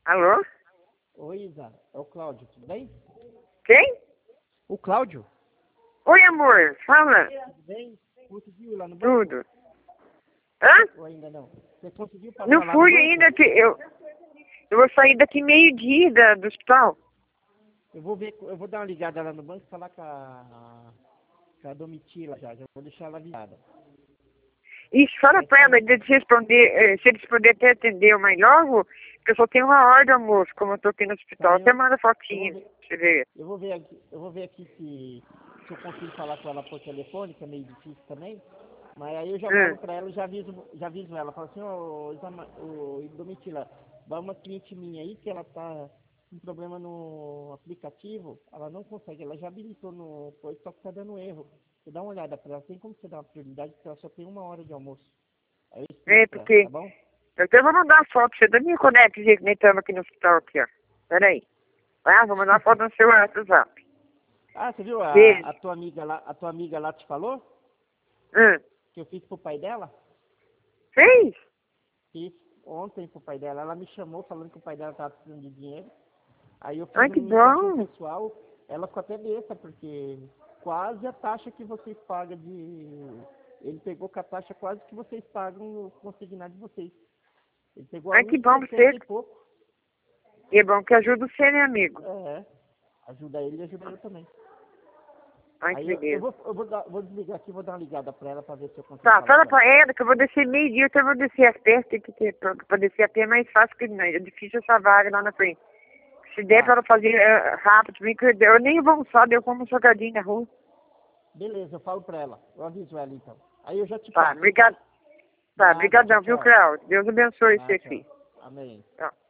Alô? Oi, Isa. É o Cláudio, tudo bem? Quem? O Cláudio? Oi, amor. Fala. Tudo bem? Conseguiu ir lá no banco? Tudo. Hã? Ou ainda não? Você conseguiu passar Não lá no fui banco? ainda que eu vou sair daqui meio-dia do hospital. Eu vou dar uma ligada lá no banco e falar com a Domitila já vou deixar ela avisada. Isso, fala pra ela de responder, se ele responder até atender mais logo, porque eu só tenho uma hora do almoço, como eu tô aqui no hospital. Até manda fotinha pra você ver. Eu vou ver aqui se eu consigo falar com ela por telefone, que é meio difícil também. Mas aí eu já falo pra ela, já aviso ela. Falo assim, ô Domitila, vai uma cliente minha aí que ela tá com problema no aplicativo, ela não consegue, ela já habilitou no coisa, só que tá dando erro. Você dá uma olhada pra ela, tem como você dar uma prioridade, porque ela só tem uma hora de almoço. Aí eu explico pra ela, Porque tá bom? eu até vou mandar uma foto pra você da minha conecta, que nem estamos aqui no hospital aqui, ó. Peraí. Ah, vou mandar uma foto no seu WhatsApp. Ah, você viu Beijo. a tua amiga lá te falou? Hum. Que eu fiz pro pai dela? Fez? Fiz ontem pro pai dela. Ela me chamou falando que o pai dela tava precisando de dinheiro. Aí eu fiz Ai, que um empréstimo bom. pessoal. Ela ficou até besta, porque quase a taxa que vocês pagam de... Ele pegou com a taxa quase que vocês pagam o consignado de vocês. Ele pegou a Ai, que bom 1,60 você. e pouco. E é bom que ajuda você, né, amigo? É, ajuda ele e ajuda eu também. Ai, que Aí eu beleza. vou desligar aqui, vou dar uma ligada pra ela pra ver se eu consigo Tá, falar fala com ela. pra ela que eu vou descer meio-dia, então eu vou descer a pé, tem que ter, pra descer a pé é mais fácil que não, é difícil essa vaga lá na frente. Se der pra ela fazer rápido, vem que eu nem vou almoçar, eu como um salgadinho na rua. Beleza, eu falo pra ela. Eu aviso ela então. Aí eu já te Tá, passo. obrigado. Tá, Nada, tchau, brigadão, viu, tchau. Cláudio? Deus abençoe Ah, você, tchau. filho. Amém. Tchau.